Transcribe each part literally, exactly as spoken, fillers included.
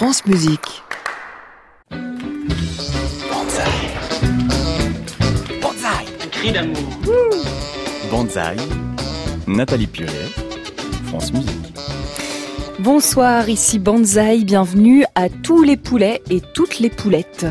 France Musique. Banzai. Banzai. Un cri d'amour. Banzai. Nathalie Puré, France Musique. Bonsoir, ici Banzai, bienvenue à tous les poulets et toutes les poulettes.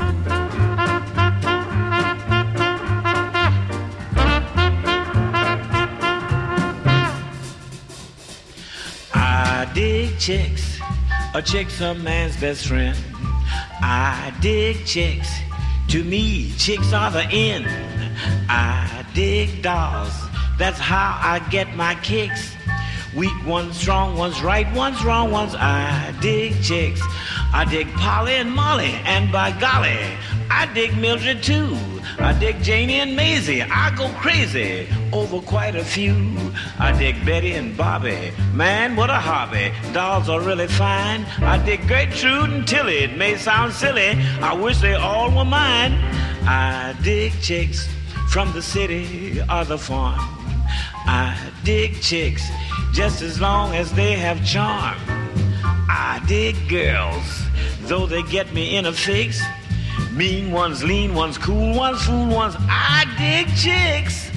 I dig chicks, a chick's a man's best friend. I dig chicks, to me chicks are the end. I dig dolls, that's how I get my kicks. Weak ones, strong ones, right ones, wrong ones. I dig chicks. I dig Polly and Molly, and by golly, I dig Mildred too. I dig Janie and Maisie. I go crazy over quite a few. I dig Betty and Bobby. Man, what a hobby. Dolls are really fine. I dig Gertrude and Tilly. It may sound silly. I wish they all were mine. I dig chicks from the city or the farm. I dig chicks just as long as they have charm. I dig girls, though they get me in a fix. Mean ones, lean ones, cool ones, fool ones. I dig chicks.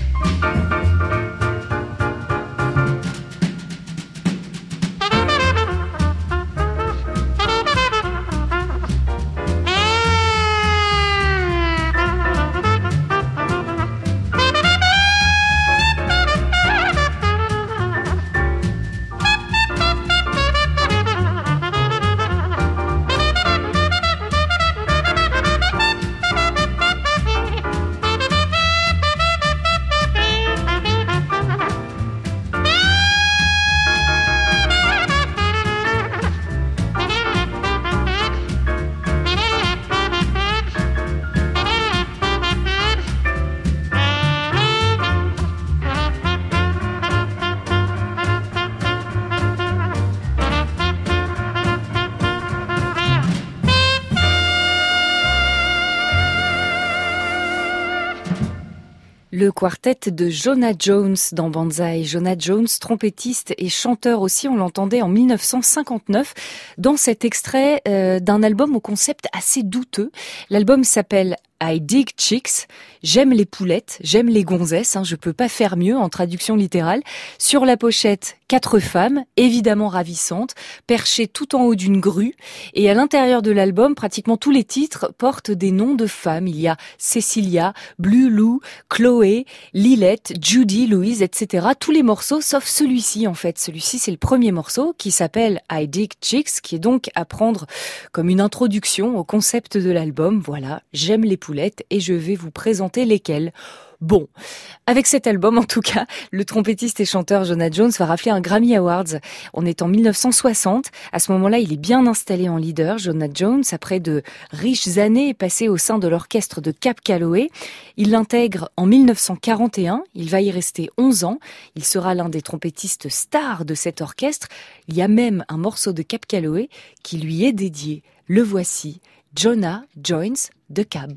Le quartet de Jonah Jones dans Banzai. Jonah Jones, trompettiste et chanteur aussi, on l'entendait en mille neuf cent cinquante-neuf dans cet extrait euh, d'un album au concept assez douteux. L'album s'appelle I dig chicks, j'aime les poulettes, j'aime les gonzesses, hein, je peux pas faire mieux en traduction littérale. Sur la pochette, quatre femmes, évidemment ravissantes, perchées tout en haut d'une grue. Et à l'intérieur de l'album, pratiquement tous les titres portent des noms de femmes. Il y a Cecilia, Blue Lou, Chloé, Lilette, Judy, Louise, et cetera. Tous les morceaux, sauf celui-ci en fait. Celui-ci, c'est le premier morceau qui s'appelle I dig chicks, qui est donc à prendre comme une introduction au concept de l'album. Voilà, j'aime les poulettes. Et je vais vous présenter lesquels. Bon, avec cet album en tout cas, le trompettiste et chanteur Jonah Jones va rafler un Grammy Awards. On est en mille neuf cent soixante. À ce moment-là, il est bien installé en leader, Jonah Jones, après de riches années passées au sein de l'orchestre de Cab Calloway. Il l'intègre en mille neuf cent quarante et un. Il va y rester onze ans. Il sera l'un des trompettistes stars de cet orchestre. Il y a même un morceau de Cab Calloway qui lui est dédié. Le voici, Jonah Jones de Cab.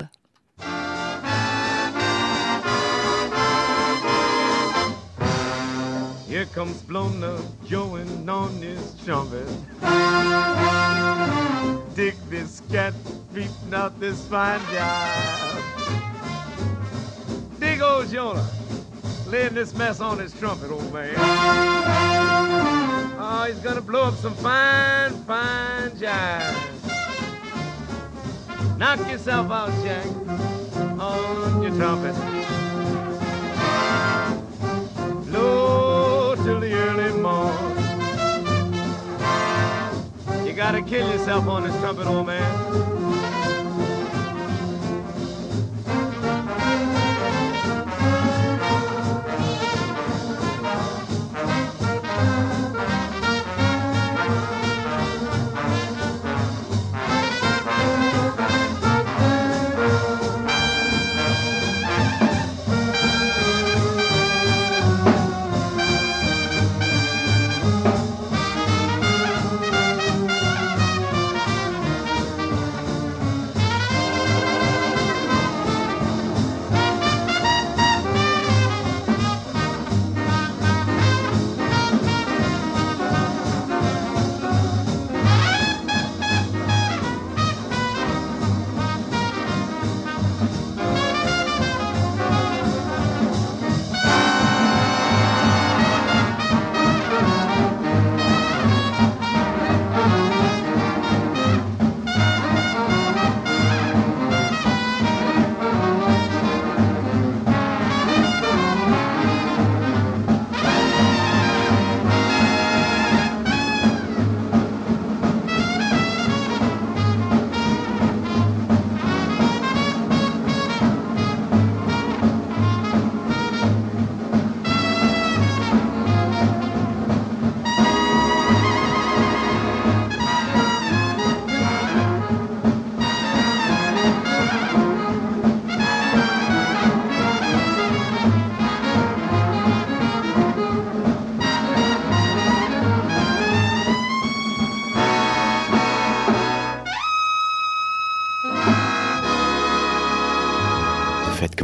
Here comes Blona Joan on his trumpet. Dig this cat beating out this fine jive. Dig old Jonah laying this mess on his trumpet, old man. Oh, he's gonna blow up some fine, fine jive. Knock yourself out, Jack, on your trumpet. Blow till the early morn. You gotta kill yourself on this trumpet, old man.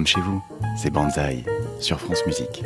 comme chez vous, c'est Banzai sur France Musique.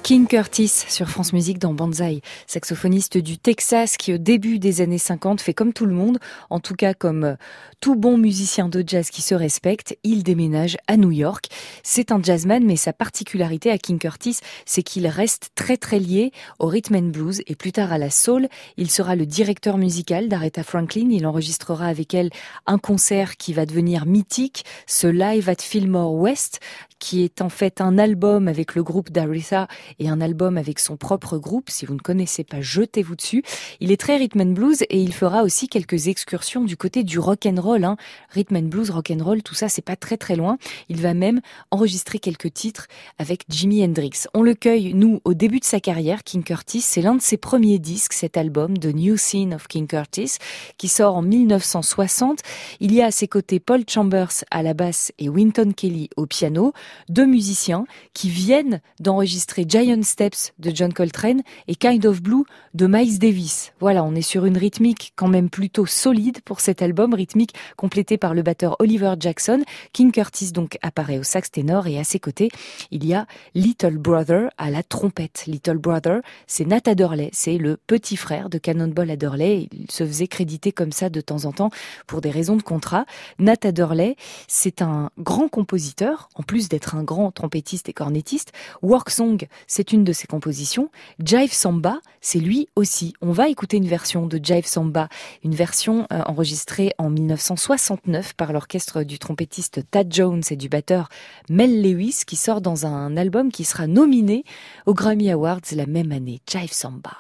King Curtis sur France Musique dans Banzai, saxophoniste du Texas qui au début des années cinquante fait comme tout le monde, en tout cas comme tout bon musicien de jazz qui se respecte, il déménage à New York. C'est un jazzman, mais sa particularité à King Curtis, c'est qu'il reste très très lié au rhythm and blues et plus tard à la soul. Il sera le directeur musical d'Aretha Franklin, il enregistrera avec elle un concert qui va devenir mythique, ce Live at Fillmore West, qui est en fait un album avec le groupe d'Aretha et un album avec son propre groupe. Si vous ne connaissez pas, jetez-vous dessus. Il est très rhythm and blues et il fera aussi quelques excursions du côté du rock and roll. Hein. Rhythm and blues, rock and roll, tout ça, c'est pas très très loin. Il va même enregistrer quelques titres avec Jimi Hendrix. On le cueille, nous, au début de sa carrière. King Curtis, c'est l'un de ses premiers disques, cet album, The New Scene of King Curtis, qui sort en mille neuf cent soixante. Il y a à ses côtés Paul Chambers à la basse et Wynton Kelly au piano. Deux musiciens qui viennent d'enregistrer Giant Steps de John Coltrane et Kind of Blue de Miles Davis. Voilà, on est sur une rythmique quand même plutôt solide pour cet album, rythmique complété par le batteur Oliver Jackson. King Curtis donc apparaît au sax ténor et à ses côtés, il y a Little Brother à la trompette. Little Brother, c'est Nat Adderley, c'est le petit frère de Cannonball Adderley. Il se faisait créditer comme ça de temps en temps pour des raisons de contrat. Nat Adderley, c'est un grand compositeur, en plus d'être un grand trompettiste et cornettiste. Work Song, c'est une de ses compositions. Jive Samba, c'est lui aussi. On va écouter une version de Jive Samba, une version euh, enregistrée en mille neuf cent soixante-neuf par l'orchestre du trompettiste Thad Jones et du batteur Mel Lewis, qui sort dans un album qui sera nominé aux Grammy Awards la même année. Jive Samba.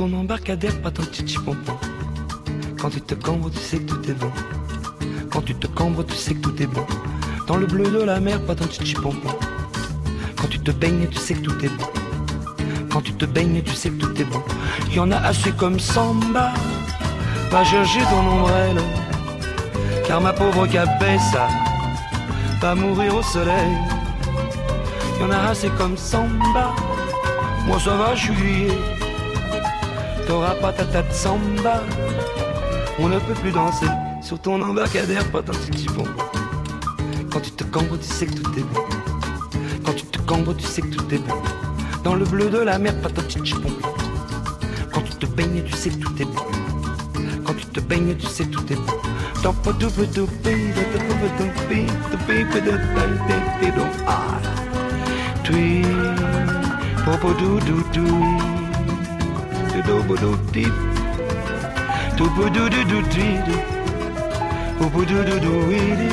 ton embarcadère, pas ton titi pompon. Quand tu te cambres, tu sais que tout est bon. Quand tu te cambres, tu sais que tout est bon. Dans le bleu de la mer, pas ton titi pompon. Quand tu te baignes, tu sais que tout est bon. Quand tu te baignes, tu sais que tout est bon. Y en a assez comme Samba. Va chercher ton ombrelle, car ma pauvre cabessa va mourir au soleil. Y en a assez comme Samba. Moi ça va, je suis grillé. T'auras pas ta tête samba. On ne peut plus danser sur ton embarcadère, pas ton petit pompon. Quand tu te cambres, tu sais que tout est bon. Quand tu te cambres, tu sais que tout est bon. Dans le bleu de la mer, pas ton petit pompon. Quand tu te baignes, tu sais que tout est bon. Quand tu te baignes, tu sais que tout est bon. Dans pas tout peu tout pays, de tout peu tout pays, de pays de de de ah. Tui, popo dou dou dou, de do bo do dip, do bo do do do dri, popo dou dou dou oui.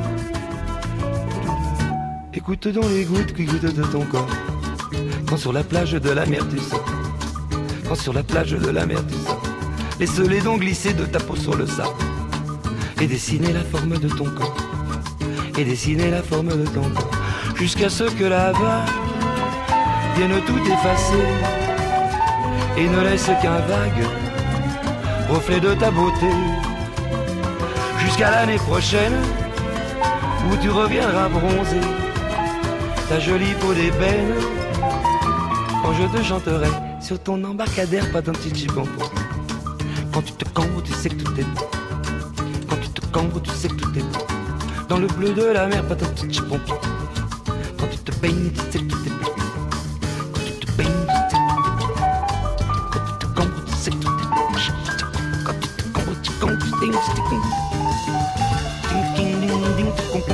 Écoute donc les gouttes qui goûtent de ton corps. Quand sur la plage de la mer tu sors. Quand sur la plage de la mer tu sors. Laisse les dents glisser de ta peau sur le sable. Et dessiner la forme de ton corps. Et dessiner la forme de ton corps. Jusqu'à ce que la vague vienne tout effacer. Et ne laisse qu'un vague reflet de ta beauté. Jusqu'à l'année prochaine où tu reviendras bronzer. Ta jolie peau d'ébène, quand je te chanterai sur ton embarcadère, pas ton petit pompon. Quand tu te cambres, tu sais que tout est bon. Quand tu te cambres, tu sais que tout est bon. Dans le bleu de la mer, pas ton petit pompon. Quand tu te baignes, tu sais que tout est bon. Quand tu te baignes, tu sais que tout est bon. Quand tu te cambres, tu sais que tout est bon. Quand tu te cambres, tu cambres, tu ding, tu ding. Ding, ding, ding, ding, tu comprends.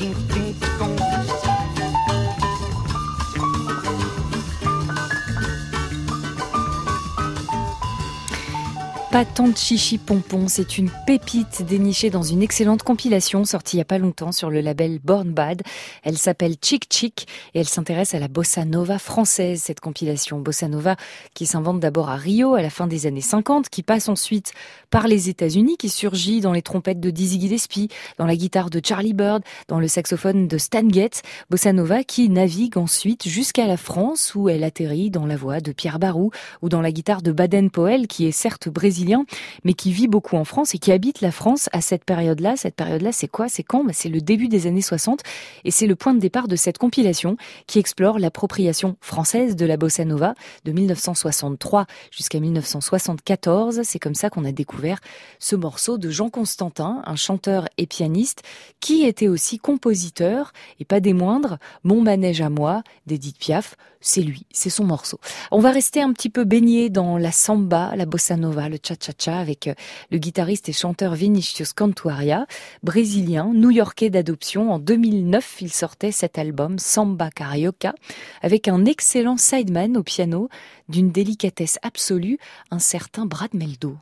Pas tant de chichi pompon, c'est une pépite dénichée dans une excellente compilation sortie il n'y a pas longtemps sur le label Born Bad. Elle s'appelle Chick Chick et elle s'intéresse à la bossa nova française, cette compilation. Bossa nova qui s'invente d'abord à Rio à la fin des années cinquante, qui passe ensuite par les États-Unis, qui surgit dans les trompettes de Dizzy Gillespie, dans la guitare de Charlie Bird, dans le saxophone de Stan Getz. Bossa nova qui navigue ensuite jusqu'à la France où elle atterrit dans la voix de Pierre Barou ou dans la guitare de Baden-Powell qui est certes brésilien mais qui vit beaucoup en France et qui habite la France à cette période-là. Cette période-là, c'est quoi? C'est quand? Bah, c'est le début des années soixante et c'est le point de départ de cette compilation qui explore l'appropriation française de la bossa nova de dix-neuf cent soixante-trois jusqu'à dix-neuf cent soixante-quatorze. C'est comme ça qu'on a découvert ce morceau de Jean Constantin, un chanteur et pianiste qui était aussi compositeur et pas des moindres. Mon manège à moi d'Edith Piaf, c'est lui, c'est son morceau. On va rester un petit peu baigné dans la samba, la bossa nova, le cha-cha-cha avec le guitariste et chanteur Vinicius Cantuaria, brésilien, new-yorkais d'adoption. En deux mille neuf, il sortait cet album Samba Carioca avec un excellent sideman au piano d'une délicatesse absolue, un certain Brad Meldo.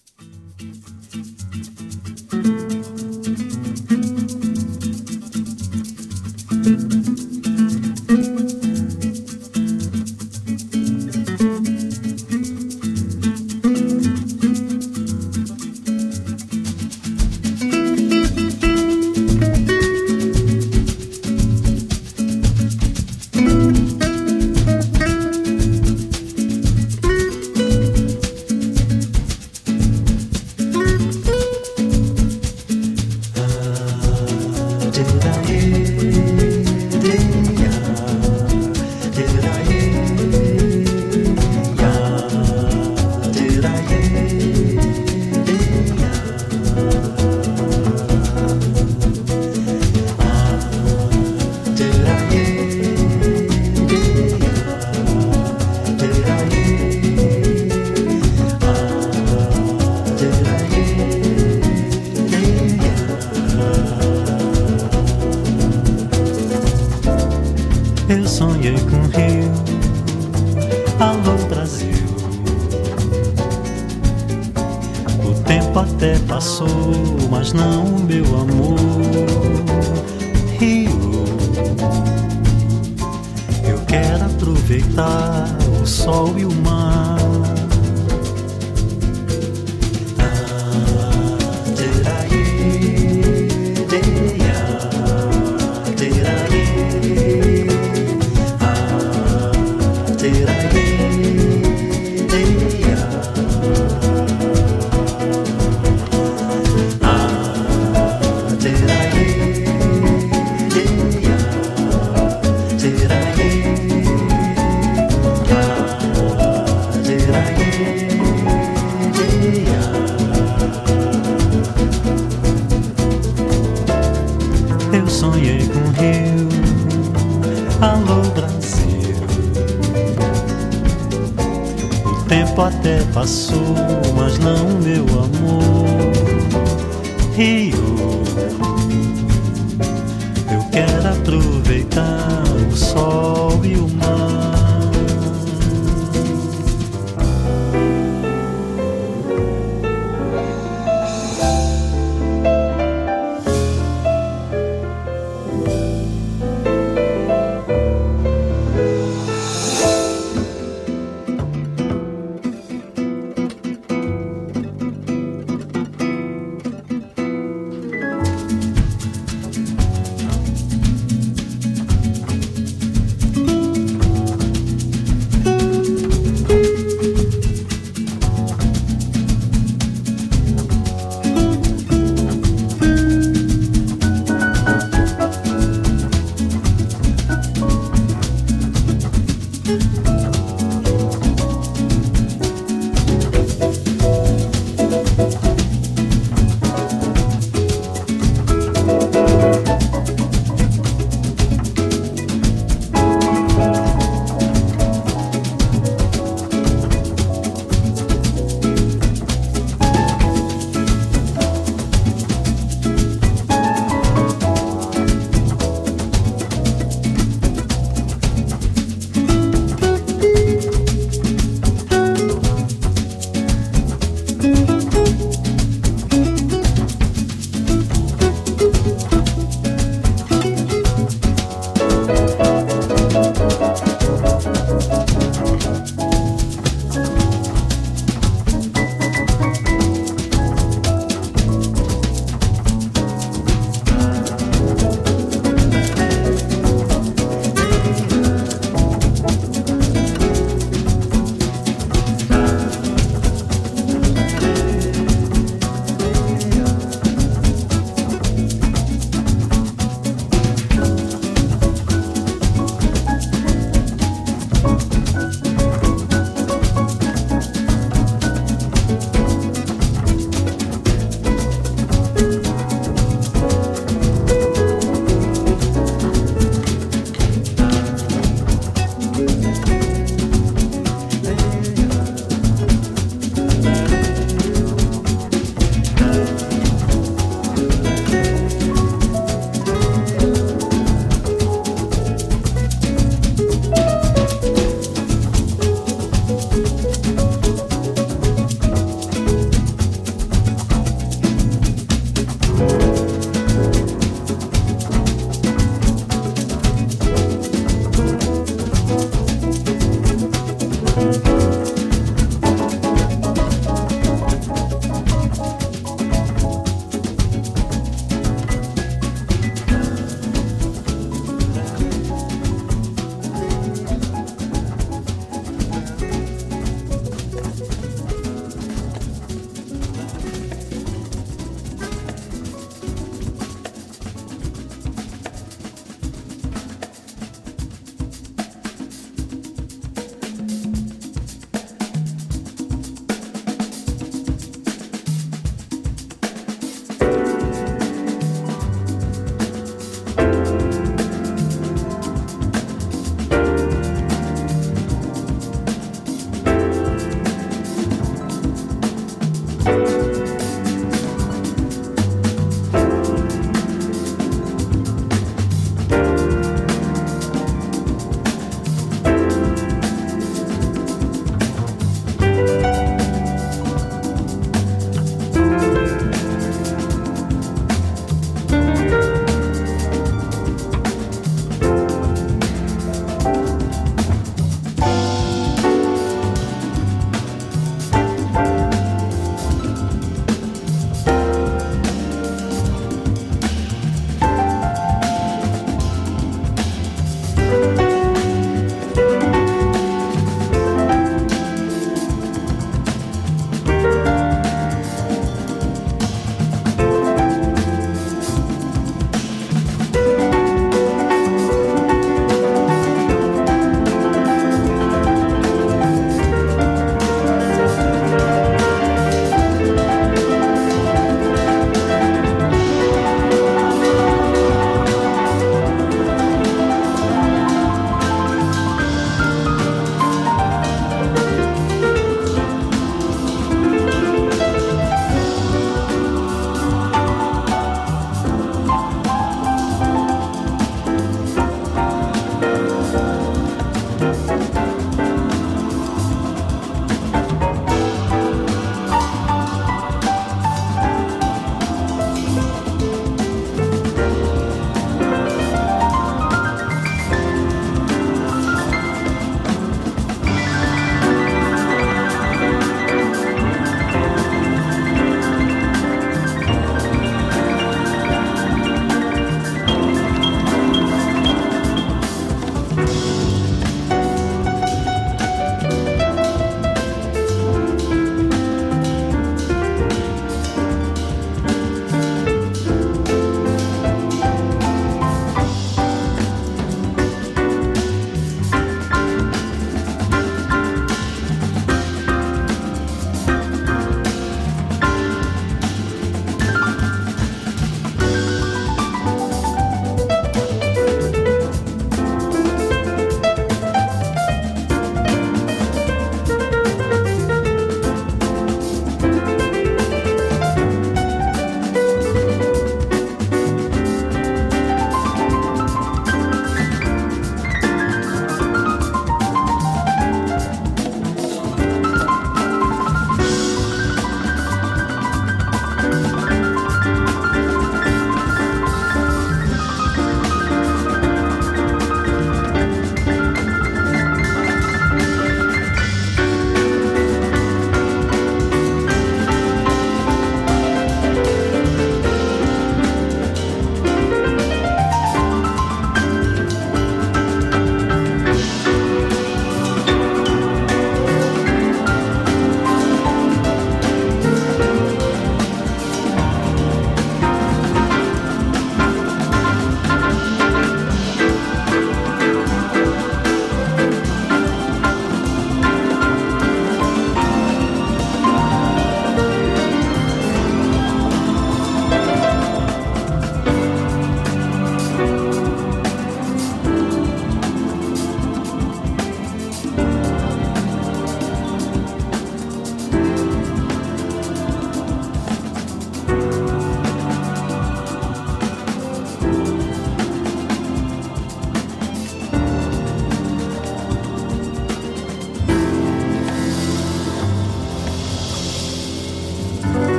Mas não o meu amor, Rio. Eu quero aproveitar o sol e o mar. passou, mas não meu amor. Rio, eu quero aproveitar o sol e o mar.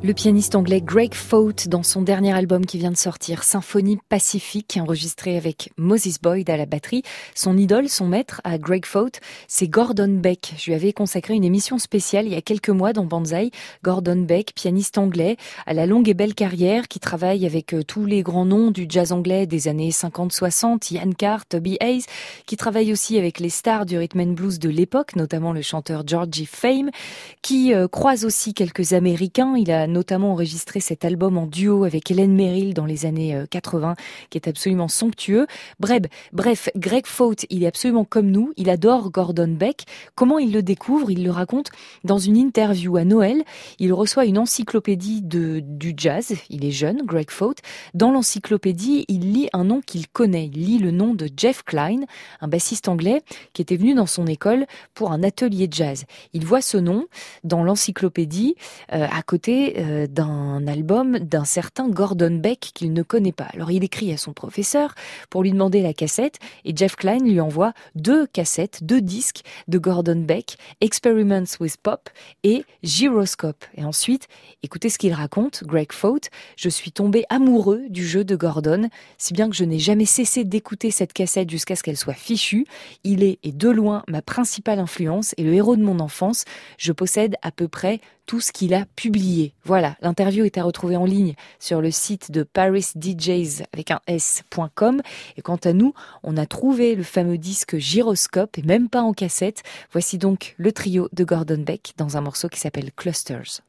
Le pianiste anglais Greg Faut, dans son dernier album qui vient de sortir, Symphonie Pacifique, enregistré avec Moses Boyd à la batterie. Son idole, son maître à Greg Faut, c'est Gordon Beck. Je lui avais consacré une émission spéciale il y a quelques mois dans Banzai. Gordon Beck, pianiste anglais, à la longue et belle carrière, qui travaille avec tous les grands noms du jazz anglais des années cinquante soixante, Ian Carr, Toby Hayes, qui travaille aussi avec les stars du rhythm and blues de l'époque, notamment le chanteur Georgie Fame, qui euh, croise aussi quelques Américains. Il a notamment enregistré cet album en duo avec Helen Merrill dans les années quatre-vingts, qui est absolument somptueux. Bref, bref, Greg Faut, il est absolument comme nous, il adore Gordon Beck. Comment il le découvre? Il le raconte dans une interview à Noël. Il reçoit une encyclopédie de, du jazz, il est jeune, Greg Faut. Dans l'encyclopédie, il lit un nom qu'il connaît, il lit le nom de Jeff Klein, un bassiste anglais qui était venu dans son école pour un atelier de jazz. Il voit ce nom dans l'encyclopédie euh, à côté euh, d'un album d'un certain Gordon Beck qu'il ne connaît pas. Alors il écrit à son professeur pour lui demander la cassette et Jeff Klein lui envoie deux cassettes, deux disques de Gordon Beck, Experiments with Pop et Gyroscope. Et ensuite, écoutez ce qu'il raconte, Greg Faut, je suis tombé amoureux du jeu de Gordon, si bien que je n'ai jamais cessé d'écouter cette cassette jusqu'à ce qu'elle soit fichue. Il est, et de loin, ma principale influence et le héros de mon enfance. Je possède à peu près tout ce qu'il a publié. Voilà, l'interview est à retrouver en ligne sur le site de paris d js avec un s point com. Et quant à nous, on a trouvé le fameux disque Gyroscope, et même pas en cassette. Voici donc le trio de Gordon Beck dans un morceau qui s'appelle Clusters.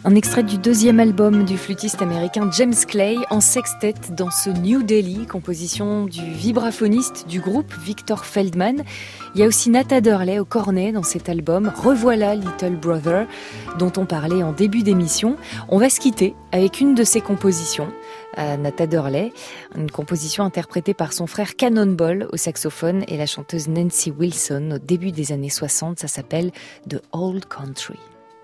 Un extrait du deuxième album du flûtiste américain James Clay en sextet dans ce New Delhi, composition du vibraphoniste du groupe Victor Feldman. Il y a aussi Nat Adderley au cornet dans cet album, Revoilà Little Brother, dont on parlait en début d'émission. On va se quitter avec une de ses compositions, à Nat Adderley, une composition interprétée par son frère Cannonball au saxophone et la chanteuse Nancy Wilson au début des années soixante. Ça s'appelle The Old Country.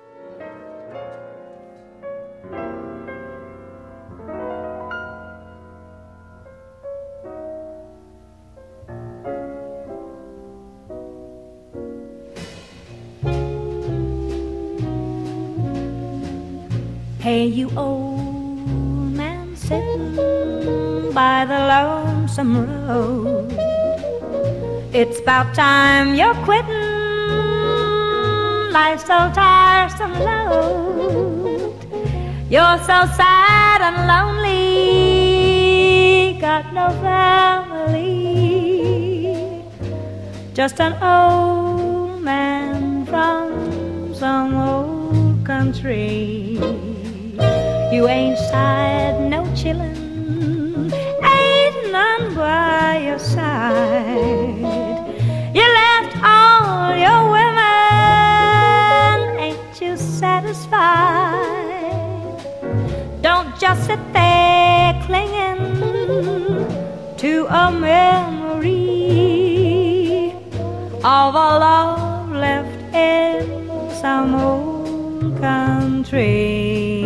Hey, you old man sitting by the lonesome road, it's about time you're quitting. Life's so tiresome load. You're so sad and lonely, got no family, just an old man from some old country. You ain't sighed no chillin', ain't none by your side. You left all your women, ain't you satisfied? Don't just sit there clinging to a memory of a love left in some old country.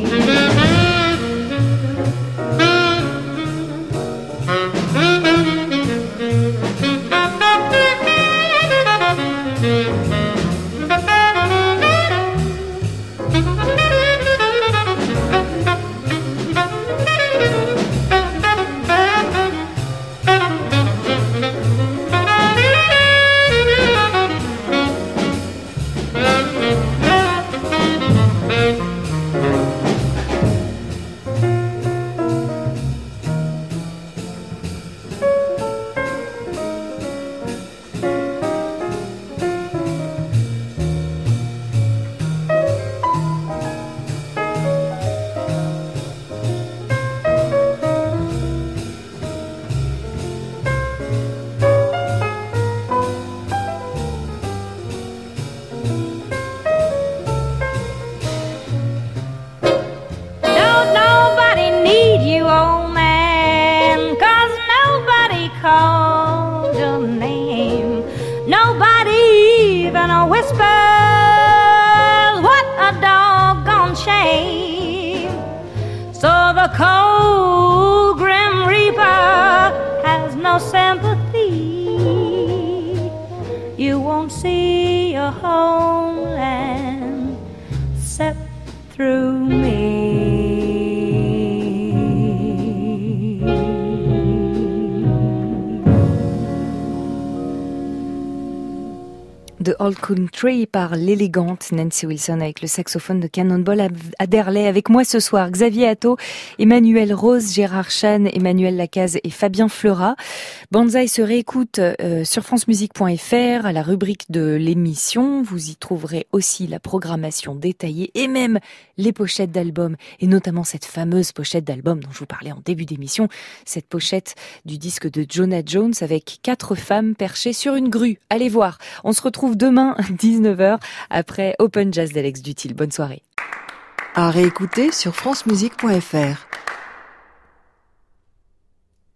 The cold, grim reaper has no sympathy. You won't see your homeland except through me. The Old Country par l'élégante Nancy Wilson avec le saxophone de Cannonball Adderley. Avec moi ce soir, Xavier Atto, Emmanuel Rose, Gérard Chan, Emmanuel Lacaze et Fabien Fleurat. Banzai se réécoute euh, sur francemusique point f r à la rubrique de l'émission. Vous y trouverez aussi la programmation détaillée et même les pochettes d'albums, et notamment cette fameuse pochette d'album dont je vous parlais en début d'émission, cette pochette du disque de Jonah Jones avec quatre femmes perchées sur une grue. Allez voir, on se retrouve demain à dix-neuf heures après Open Jazz d'Alex Dutil. Bonne soirée. À réécouter sur francemusique point f r.